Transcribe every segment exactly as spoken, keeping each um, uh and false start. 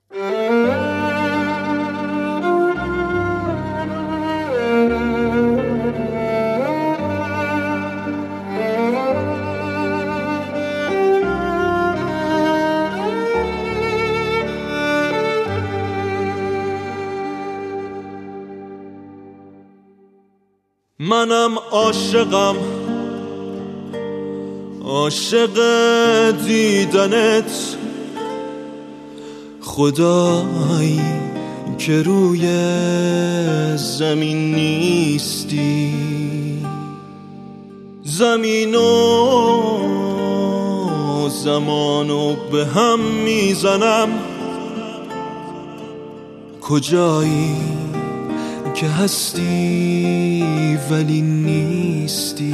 منم عاشقم، عاشق دیدنت، خدایی که روی زمین نیستی. زمین و زمانو به هم میزنم، کجایی که هستی ولی نیستی.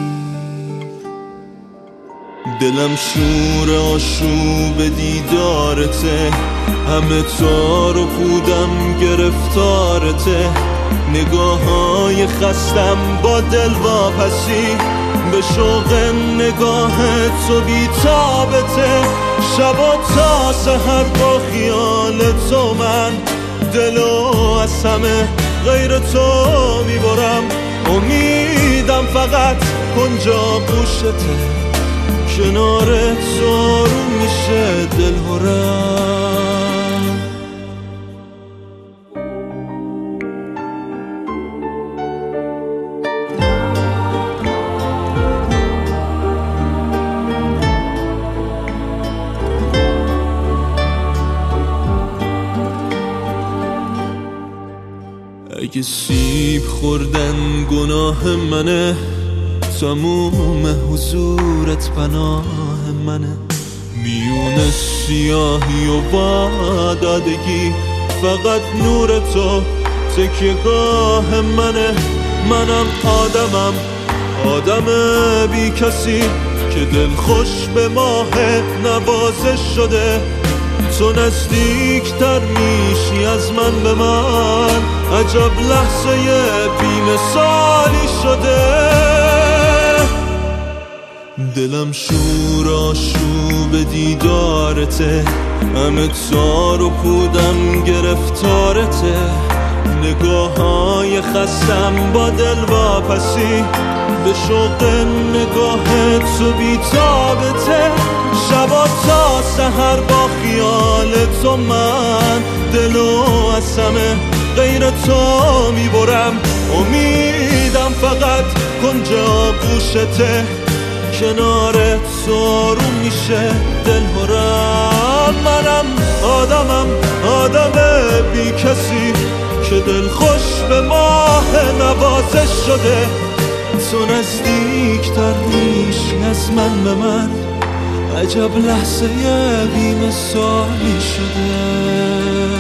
دلم شور آشوب دیدارته، همه تار و پودم گرفتارته. نگاه های خستم با دل واپسی، به شوق نگاه تو بیتابته. شبا تا سحر با خیال تو من دلو از همه غیر تو میبرم. امیدم فقط کنجا گوشته، کنار تو آروم میشه دل هرم. اگه سیب خوردن گناه منه، تموم حضورت پناه منه. میون سیاهی و وعدادگی فقط نور تو تکیهگاه منه. منم آدمم، آدم بی کسی که دل خوش به ماه نوازش شده. تو نزدیک تر میشی از من به من، عجب لحظه بی مثالی شده. دلم شور آشوب دیدارته، همه تار و پودم گرفتارته. نگاه های خستم با دل واپسی، به شوق نگاه تو بیتابته. شبا تا سحر با خیال تو من دلو از همه غیر تو میبرم. امیدم فقط کنجا گوشته، کنار تو آروم میشه دل هرم. منم آدمم، آدم بی کسی که دل خوش به ماه نوازش شده. تو نزدیک تر میشی از من به من، عجب لحظه بی مثالی شده.